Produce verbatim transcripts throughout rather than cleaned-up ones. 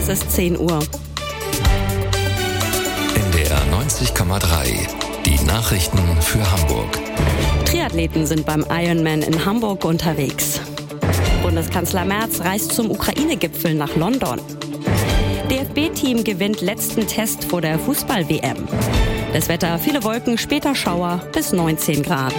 Es ist zehn Uhr. N D R neunzig Komma drei. Die Nachrichten für Hamburg. Triathleten sind beim Ironman in Hamburg unterwegs. Bundeskanzler Merz reist zum Ukraine-Gipfel nach London. D F B-Team gewinnt letzten Test vor der Fußball-W M. Das Wetter, viele Wolken, später Schauer bis neunzehn Grad.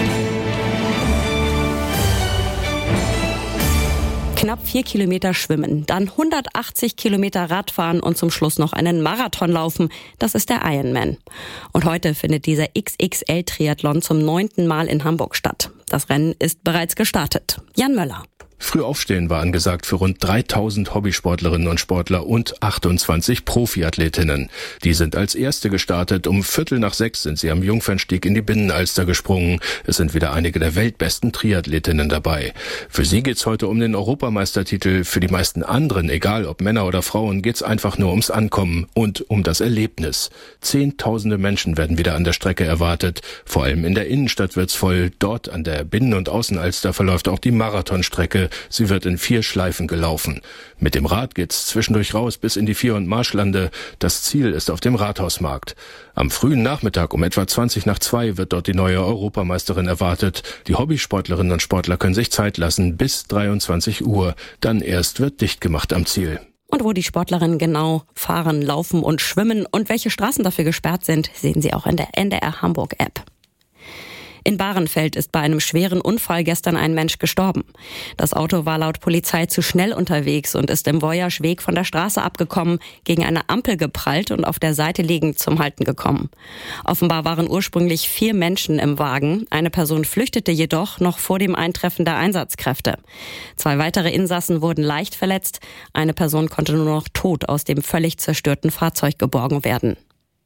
Knapp vier Kilometer schwimmen, dann hundertachtzig Kilometer Radfahren und zum Schluss noch einen Marathon laufen. Das ist der Ironman. Und heute findet dieser X X L-Triathlon zum neunten Mal in Hamburg statt. Das Rennen ist bereits gestartet. Jan Möller. Früh aufstehen war angesagt für rund dreitausend Hobbysportlerinnen und Sportler und achtundzwanzig Profiathletinnen. Die sind als Erste gestartet. Um Viertel nach sechs sind sie am Jungfernstieg in die Binnenalster gesprungen. Es sind wieder einige der weltbesten Triathletinnen dabei. Für sie geht's heute um den Europameistertitel. Für die meisten anderen, egal ob Männer oder Frauen, geht's einfach nur ums Ankommen und um das Erlebnis. Zehntausende Menschen werden wieder an der Strecke erwartet. Vor allem in der Innenstadt wird's voll. Dort an der Binnen- und Außenalster verläuft auch die Marathonstrecke. Sie wird in vier Schleifen gelaufen. Mit dem Rad geht's zwischendurch raus bis in die Vier- und Marschlande. Das Ziel ist auf dem Rathausmarkt. Am frühen Nachmittag um etwa zwanzig nach zwei wird dort die neue Europameisterin erwartet. Die Hobbysportlerinnen und Sportler können sich Zeit lassen bis dreiundzwanzig Uhr. Dann erst wird dicht gemacht am Ziel. Und wo die Sportlerinnen genau fahren, laufen und schwimmen und welche Straßen dafür gesperrt sind, sehen Sie auch in der N D R Hamburg App. In Bahrenfeld ist bei einem schweren Unfall gestern ein Mensch gestorben. Das Auto war laut Polizei zu schnell unterwegs und ist im Wojerschweg von der Straße abgekommen, gegen eine Ampel geprallt und auf der Seite liegend zum Halten gekommen. Offenbar waren ursprünglich vier Menschen im Wagen. Eine Person flüchtete jedoch noch vor dem Eintreffen der Einsatzkräfte. Zwei weitere Insassen wurden leicht verletzt. Eine Person konnte nur noch tot aus dem völlig zerstörten Fahrzeug geborgen werden.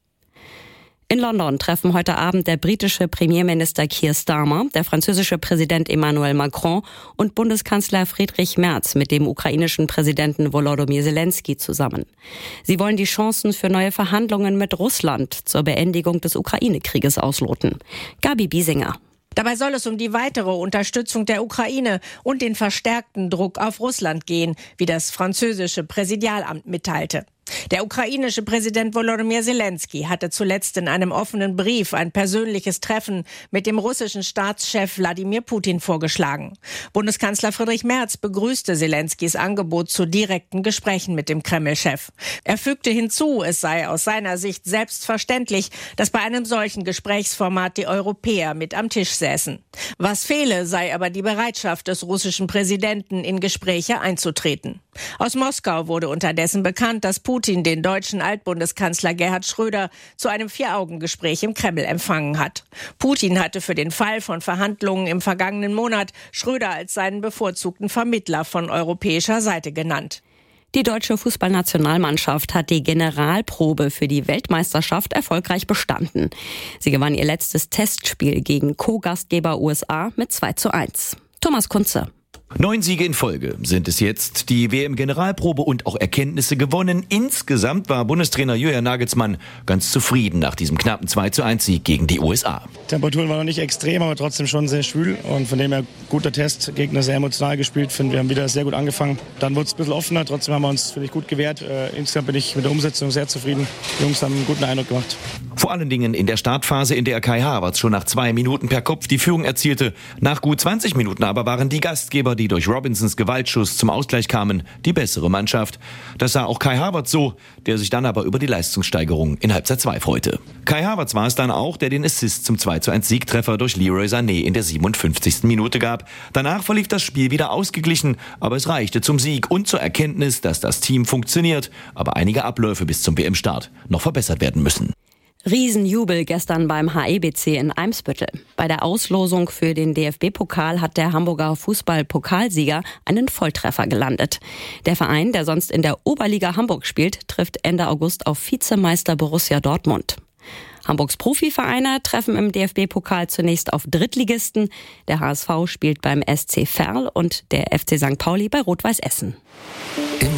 In London treffen heute Abend der britische Premierminister Keir Starmer, der französische Präsident Emmanuel Macron und Bundeskanzler Friedrich Merz mit dem ukrainischen Präsidenten Volodymyr Zelensky zusammen. Sie wollen die Chancen für neue Verhandlungen mit Russland zur Beendigung des Ukraine-Krieges ausloten. Gabi Biesinger. Dabei soll es um die weitere Unterstützung der Ukraine und den verstärkten Druck auf Russland gehen, wie das französische Präsidialamt mitteilte. Der ukrainische Präsident Volodymyr Zelensky hatte zuletzt in einem offenen Brief ein persönliches Treffen mit dem russischen Staatschef Wladimir Putin vorgeschlagen. Bundeskanzler Friedrich Merz begrüßte Zelenskys Angebot zu direkten Gesprächen mit dem Kreml-Chef. Er fügte hinzu, es sei aus seiner Sicht selbstverständlich, dass bei einem solchen Gesprächsformat die Europäer mit am Tisch säßen. Was fehle, sei aber die Bereitschaft des russischen Präsidenten, in Gespräche einzutreten. Aus Moskau wurde unterdessen bekannt, dass Putin den deutschen Altbundeskanzler Gerhard Schröder zu einem Vier-Augen-Gespräch im Kreml empfangen hat. Putin hatte für den Fall von Verhandlungen im vergangenen Monat Schröder als seinen bevorzugten Vermittler von europäischer Seite genannt. Die deutsche Fußballnationalmannschaft hat die Generalprobe für die Weltmeisterschaft erfolgreich bestanden. Sie gewann ihr letztes Testspiel gegen Co-Gastgeber U S A mit zwei zu eins. Thomas Kunze. Neun Siege in Folge sind es jetzt. Die W M-Generalprobe und auch Erkenntnisse gewonnen. Insgesamt war Bundestrainer Julian Nagelsmann ganz zufrieden nach diesem knappen zwei zu eins Sieg gegen die U S A. Temperaturen waren noch nicht extrem, aber trotzdem schon sehr schwül. Und von dem her guter Test. Gegner sehr emotional gespielt. Finde, wir haben wieder sehr gut angefangen. Dann wurde es ein bisschen offener. Trotzdem haben wir uns, finde ich, gut gewehrt. Äh, insgesamt bin ich mit der Umsetzung sehr zufrieden. Die Jungs haben einen guten Eindruck gemacht. Vor allen Dingen in der Startphase, in der Kai Havertz schon nach zwei Minuten per Kopf die Führung erzielte. Nach gut zwanzig Minuten aber waren die Gastgeber, die durch Robinsons Gewaltschuss zum Ausgleich kamen, die bessere Mannschaft. Das sah auch Kai Havertz so, der sich dann aber über die Leistungssteigerung in Halbzeit zwei freute. Kai Havertz war es dann auch, der den Assist zum zwei zu eins Siegtreffer durch Leroy Sané in der siebenundfünfzigsten Minute gab. Danach verlief das Spiel wieder ausgeglichen, aber es reichte zum Sieg und zur Erkenntnis, dass das Team funktioniert, aber einige Abläufe bis zum W M-Start noch verbessert werden müssen. Riesenjubel gestern beim H E B C in Eimsbüttel. Bei der Auslosung für den D F B-Pokal hat der Hamburger Fußball-Pokalsieger einen Volltreffer gelandet. Der Verein, der sonst in der Oberliga Hamburg spielt, trifft Ende August auf Vizemeister Borussia Dortmund. Hamburgs Profivereine treffen im D F B-Pokal zunächst auf Drittligisten. Der H S V spielt beim S C Verl und der F C Sankt Pauli bei Rot-Weiß Essen.